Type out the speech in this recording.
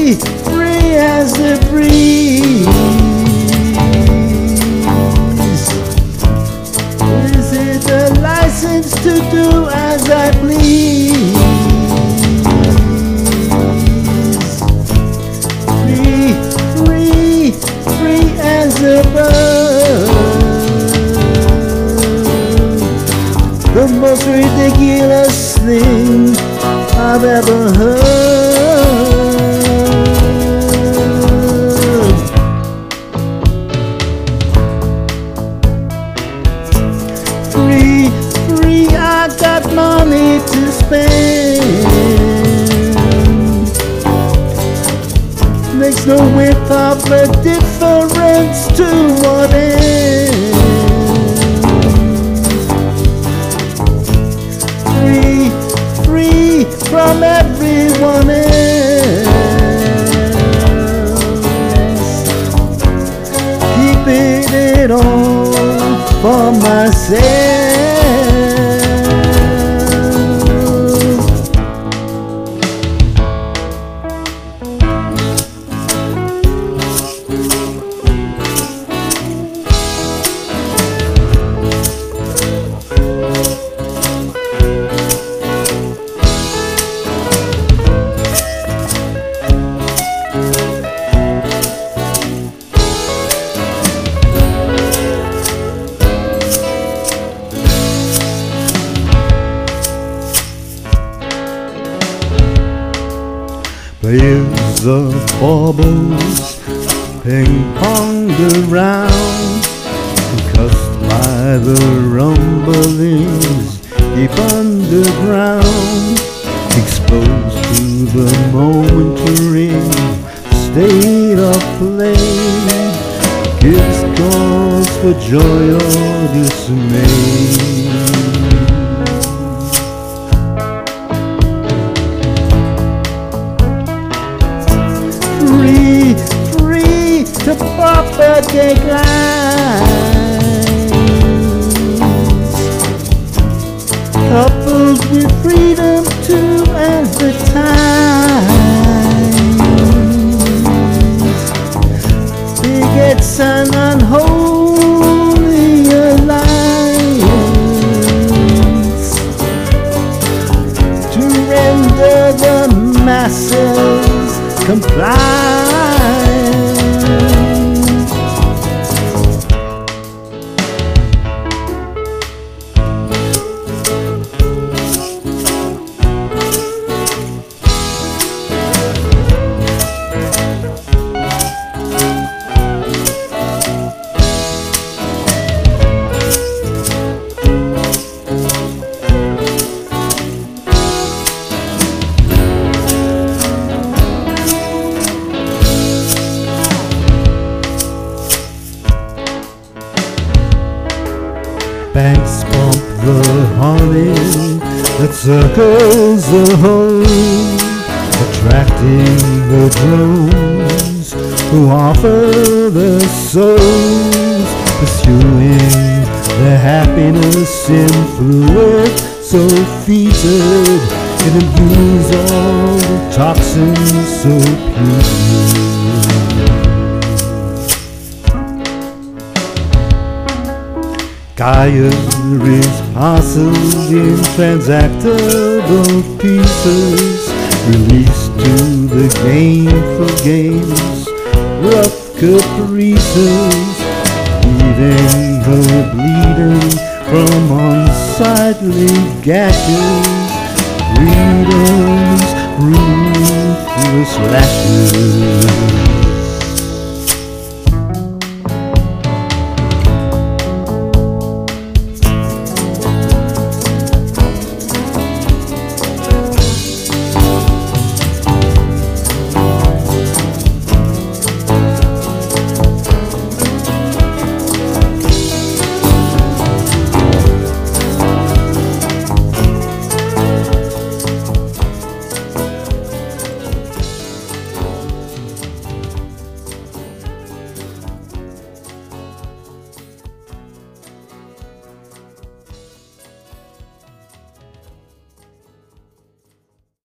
free as the breeze. Is it a license to do as I please? Free, free, free as a bird. The most ridiculous thing I've ever heard. Free, free, I got money to spend. Makes no whit of a difference to what end. Free, free from everyone else. Keeping it all for myself. Players of baubles ping-ponged around, concussed by the rumblings deep underground, exposed to the momentary state of play, gives cause for joy or dismay. Free, free to propagate lies, coupled with freedom to advertise. Begets an unholy alliance to render the masses compliant. Banks pump the honey that circles the home, attracting the drones who offer their souls, pursuing their happiness in fluid so fetid, it imbues all the toxins so pure. Gaia is parceled in transactable pieces, released to the gameful games, rough caprices, leaving her bleeding from unsightly gashes, freedom's ruthless lashes.